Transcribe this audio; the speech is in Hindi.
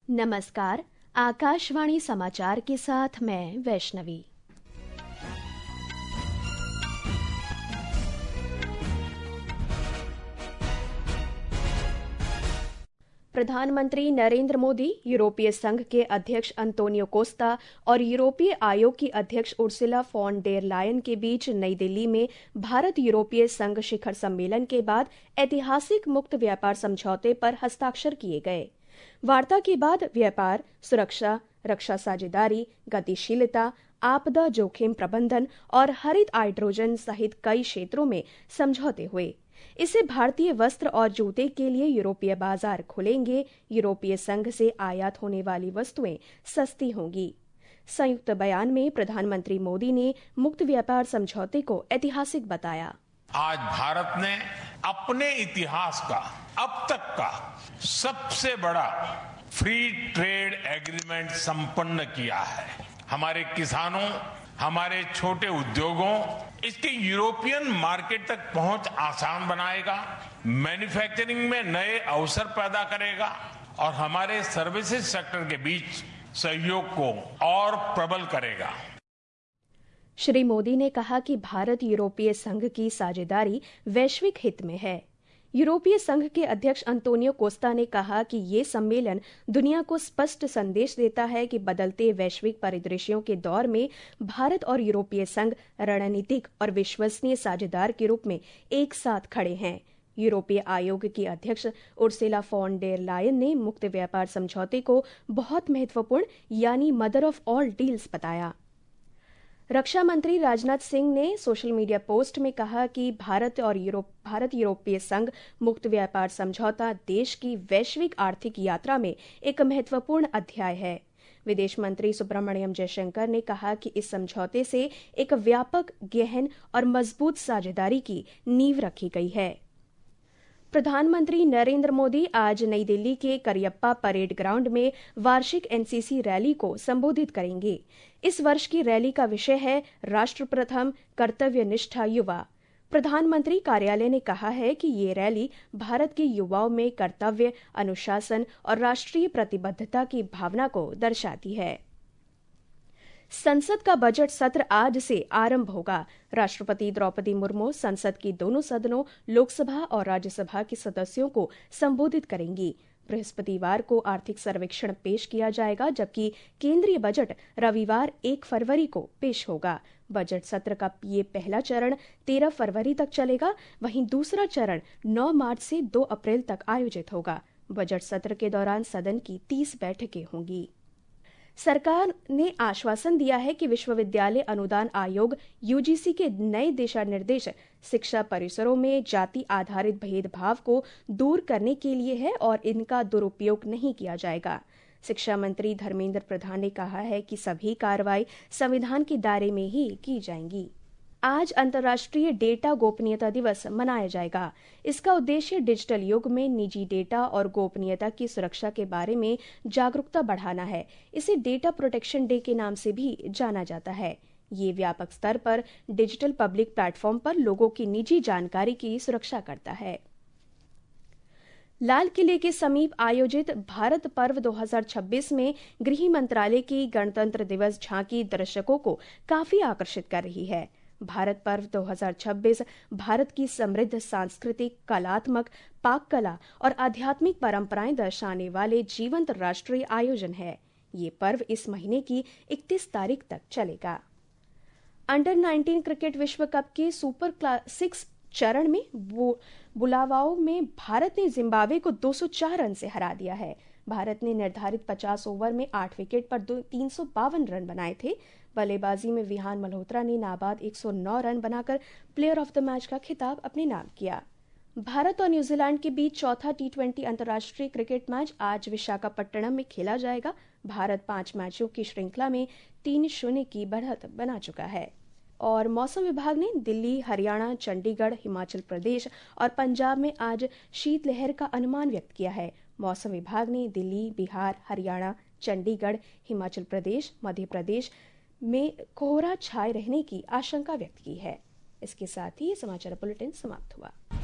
नमस्कार। आकाशवाणी समाचार के साथ मैं वैष्णवी। प्रधानमंत्री नरेंद्र मोदी, यूरोपीय संघ के अध्यक्ष अंतोनियो कोस्टा और यूरोपीय आयोग की अध्यक्ष उर्सुला फॉन डेर लायन के बीच नई दिल्ली में भारत यूरोपीय संघ शिखर सम्मेलन के बाद ऐतिहासिक मुक्त व्यापार समझौते पर हस्ताक्षर किए गए। वार्ता के बाद व्यापार, सुरक्षा, रक्षा साझेदारी, गतिशीलता, आपदा जोखिम प्रबंधन और हरित हाइड्रोजन सहित कई क्षेत्रों में समझौते हुए। इससे भारतीय वस्त्र और जूते के लिए यूरोपीय बाजार खुलेंगे, यूरोपीय संघ से आयात होने वाली वस्तुएं सस्ती होंगी। संयुक्त बयान में प्रधानमंत्री मोदी ने मुक्त व्यापार समझौते को ऐतिहासिक बताया। आज भारत ने अपने इतिहास का अब तक का सबसे बड़ा फ्री ट्रेड एग्रीमेंट संपन्न किया है। हमारे किसानों, हमारे छोटे उद्योगों, इसके यूरोपियन मार्केट तक पहुंच आसान बनाएगा, मैन्युफैक्चरिंग में नए अवसर पैदा करेगा और हमारे सर्विसेज सेक्टर के बीच सहयोग को और प्रबल करेगा। श्री मोदी ने कहा कि भारत यूरोपीय संघ की साझेदारी वैश्विक हित में है। यूरोपीय संघ के अध्यक्ष अंतोनियो कोस्टा ने कहा कि ये सम्मेलन दुनिया को स्पष्ट संदेश देता है कि बदलते वैश्विक परिदृश्यों के दौर में भारत और यूरोपीय संघ रणनीतिक और विश्वसनीय साझेदार के रूप में एक साथ खड़े हैं। यूरोपीय आयोग की अध्यक्ष उर्सुला फॉन डेर लायन ने मुक्त व्यापार समझौते को बहुत महत्वपूर्ण यानी मदर ऑफ ऑल डील्स बताया। रक्षा मंत्री राजनाथ सिंह ने सोशल मीडिया पोस्ट में कहा कि भारत यूरोपीय संघ मुक्त व्यापार समझौता देश की वैश्विक आर्थिक यात्रा में एक महत्वपूर्ण अध्याय है। विदेश मंत्री सुब्रमण्यम जयशंकर ने कहा कि इस समझौते से एक व्यापक, गहन और मजबूत साझेदारी की नींव रखी गई है। प्रधानमंत्री नरेंद्र मोदी आज नई दिल्ली के करियप्पा परेड ग्राउंड में वार्षिक एनसीसी रैली को संबोधित करेंगे। इस वर्ष की रैली का विषय है राष्ट्र प्रथम, कर्तव्य निष्ठा युवा। प्रधानमंत्री कार्यालय ने कहा है कि ये रैली भारत के युवाओं में कर्तव्य, अनुशासन और राष्ट्रीय प्रतिबद्धता की भावना को दर्शाती है। संसद का बजट सत्र आज से आरंभ होगा। राष्ट्रपति द्रौपदी मुर्मू संसद की दोनों सदनों, लोकसभा और राज्यसभा के सदस्यों को संबोधित करेंगी। बृहस्पतिवार को आर्थिक सर्वेक्षण पेश किया जाएगा, जबकि केंद्रीय बजट रविवार 1 फरवरी को पेश होगा। बजट सत्र का ये पहला चरण 13 फरवरी तक चलेगा, वहीं दूसरा चरण 9 मार्च से 2 अप्रैल तक आयोजित होगा। बजट सत्र के दौरान सदन की 30 बैठकें होंगी। सरकार ने आश्वासन दिया है कि विश्वविद्यालय अनुदान आयोग यूजीसी के नए दिशा निर्देश शिक्षा परिसरों में जाति आधारित भेदभाव को दूर करने के लिए है और इनका दुरुपयोग नहीं किया जाएगा। शिक्षा मंत्री धर्मेंद्र प्रधान ने कहा है कि सभी कार्रवाई संविधान के दायरे में ही की जाएंगी। आज अंतर्राष्ट्रीय डेटा गोपनीयता दिवस मनाया जाएगा। इसका उद्देश्य डिजिटल युग में निजी डेटा और गोपनीयता की सुरक्षा के बारे में जागरूकता बढ़ाना है। इसे डेटा प्रोटेक्शन डे के नाम से भी जाना जाता है। ये व्यापक स्तर पर डिजिटल पब्लिक प्लेटफॉर्म पर लोगों की निजी जानकारी की सुरक्षा करता है। लाल किले के समीप आयोजित भारत पर्व 2026 में गृह मंत्रालय की गणतंत्र दिवस झांकी दर्शकों को काफी आकर्षित कर रही है। भारत पर्व 2026 भारत की समृद्ध सांस्कृतिक, कलात्मक, पाक कला और आध्यात्मिक परंपराएं दर्शाने वाले जीवंत राष्ट्रीय आयोजन है। ये पर्व इस महीने की 31 तारीख तक चलेगा। अंडर 19 क्रिकेट विश्व कप के सुपर 6 चरण में बुलावाओ में भारत ने जिम्बाब्वे को 204 रन से हरा दिया है। भारत ने निर्धारित 50 ओवर में 8 विकेट पर 352 रन बनाए थे। बल्लेबाजी में विहान मल्होत्रा ने नाबाद 109 रन बनाकर प्लेयर ऑफ द मैच का खिताब अपने नाम किया। भारत और न्यूजीलैंड के बीच चौथा T20 अंतर्राष्ट्रीय क्रिकेट मैच आज विशाखापट्टनम में खेला जाएगा। भारत 5 मैचों की श्रृंखला में 3-0 की बढ़त बना चुका है। और मौसम विभाग ने दिल्ली, हरियाणा, चंडीगढ़, हिमाचल प्रदेश और पंजाब में आज शीतलहर का अनुमान व्यक्त किया है। मौसम विभाग ने दिल्ली, बिहार, हरियाणा, चंडीगढ़, हिमाचल प्रदेश, मध्य प्रदेश में कोहरा छाए रहने की आशंका व्यक्त की है। इसके साथ ही समाचार बुलेटिन समाप्त हुआ।